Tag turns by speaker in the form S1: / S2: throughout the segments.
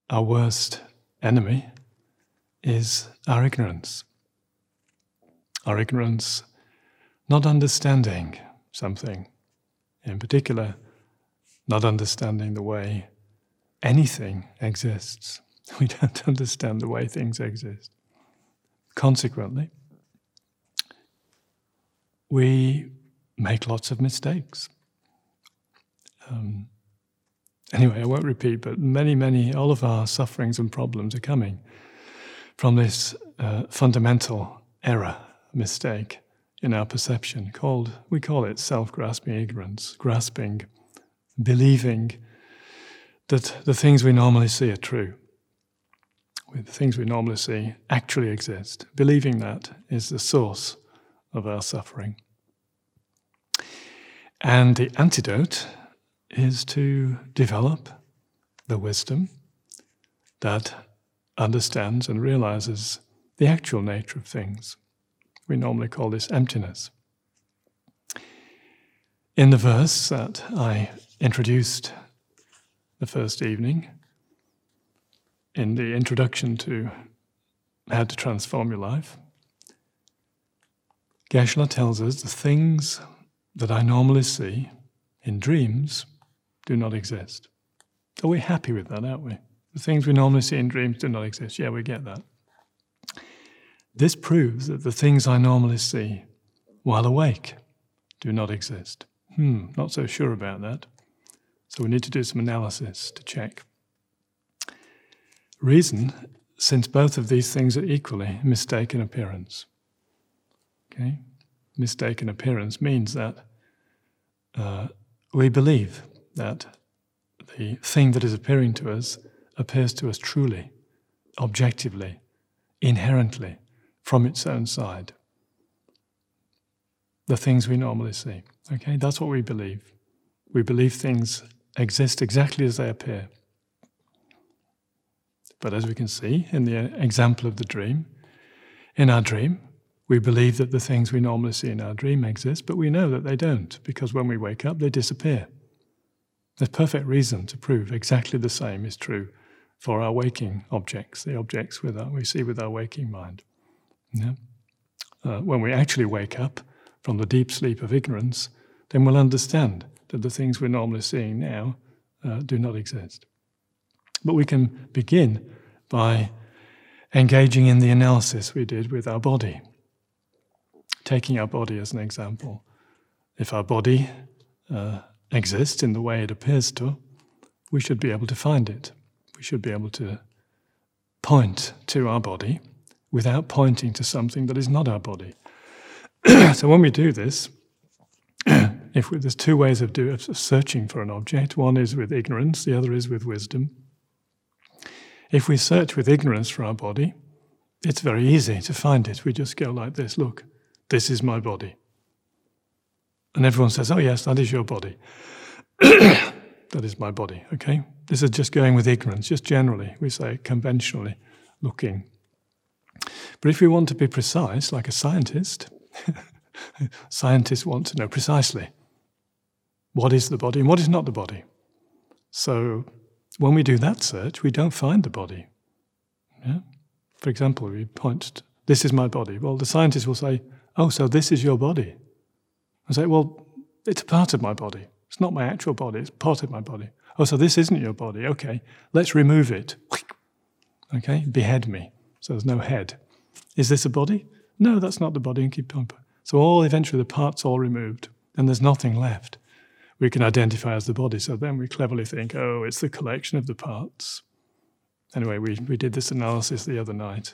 S1: our worst enemy is our ignorance. Our ignorance, not understanding something, in particular, not understanding the way anything exists. We don't understand the way things exist. Consequently, we make lots of mistakes. Anyway, I won't repeat, but all of our sufferings and problems are coming from this fundamental error, mistake in our perception, we call it self-grasping ignorance, grasping, believing that the things we normally see are true. The things we normally see actually exist. Believing that is the source of our suffering. And the antidote is to develop the wisdom that understands and realizes the actual nature of things. We normally call this emptiness. In the verse that I introduced the first evening, in the introduction to How to Transform Your Life, Geshe-la tells us the things that I normally see in dreams do not exist. Are we happy with that, aren't we? The things we normally see in dreams do not exist. Yeah, we get that. This proves that the things I normally see while awake do not exist. Not so sure about that. So we need to do some analysis to check. Reason, since both of these things are equally mistaken appearance. Okay? Mistaken appearance means that we believe that the thing that is appearing to us appears to us truly, objectively, inherently, from its own side. The things we normally see. Okay, that's what we believe. We believe things exist exactly as they appear. But as we can see in the example of the dream, in our dream, we believe that the things we normally see in our dream exist, but we know that they don't, because when we wake up, they disappear. There's perfect reason to prove exactly the same is true for our waking objects, the objects we see with our waking mind. Yeah? When we actually wake up from the deep sleep of ignorance, then we'll understand that the things we're normally seeing now do not exist. But we can begin by engaging in the analysis we did with our body. Taking our body as an example. If our body exists in the way it appears to, we should be able to find it. We should be able to point to our body without pointing to something that is not our body. So when we do this, there's two ways of searching for an object. One is with ignorance, the other is with wisdom. If we search with ignorance for our body, it's very easy to find it. We just go like this, look, this is my body. And everyone says, oh yes, that is your body. That is my body, okay? This is just going with ignorance, just generally, we say conventionally looking. But if we want to be precise, like a scientist, scientists want to know precisely what is the body and what is not the body. So when we do that search, we don't find the body. Yeah? For example, we point, this is my body. Well, the scientist will say, oh, so this is your body. I say, well, it's a part of my body. It's not my actual body, it's part of my body. Oh, so this isn't your body. Okay, let's remove it. Okay, behead me. So there's no head. Is this a body? No, that's not the body, and keep on. So eventually the parts all removed, and there's nothing left we can identify as the body. So then we cleverly think, oh, it's the collection of the parts. Anyway, we did this analysis the other night.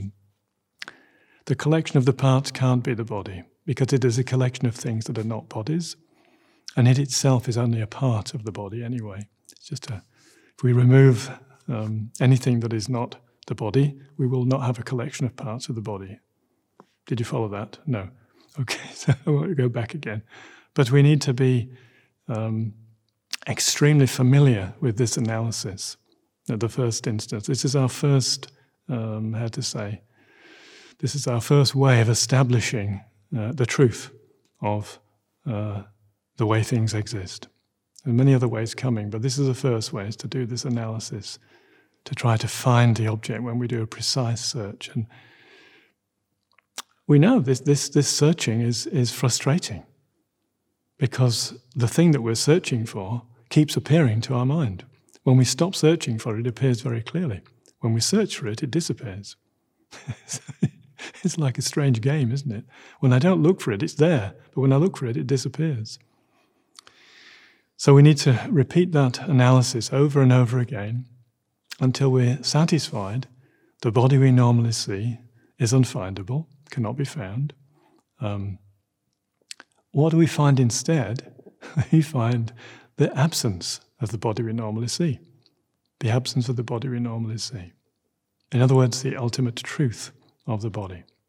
S1: The collection of the parts can't be the body, because it is a collection of things that are not bodies, and it itself is only a part of the body anyway. It's just if we remove anything that is not the body, we will not have a collection of parts of the body. Did you follow that? No. Okay, so I won't go back again. But we need to be extremely familiar with this analysis at the first instance. This is our first, this is our first way of establishing the truth of the way things exist. There are many other ways coming, but this is the first way, is to do this analysis to try to find the object when we do a precise search. And we know this searching is frustrating, because the thing that we're searching for keeps appearing to our mind. When we stop searching for it, it appears very clearly. When we search for it, it disappears. It's like a strange game, isn't it? When I don't look for it, it's there, but when I look for it, it disappears. So we need to repeat that analysis over and over again until we're satisfied the body we normally see is unfindable, cannot be found. What do we find instead? We find the absence of the body we normally see. The absence of the body we normally see. In other words, the ultimate truth of the body.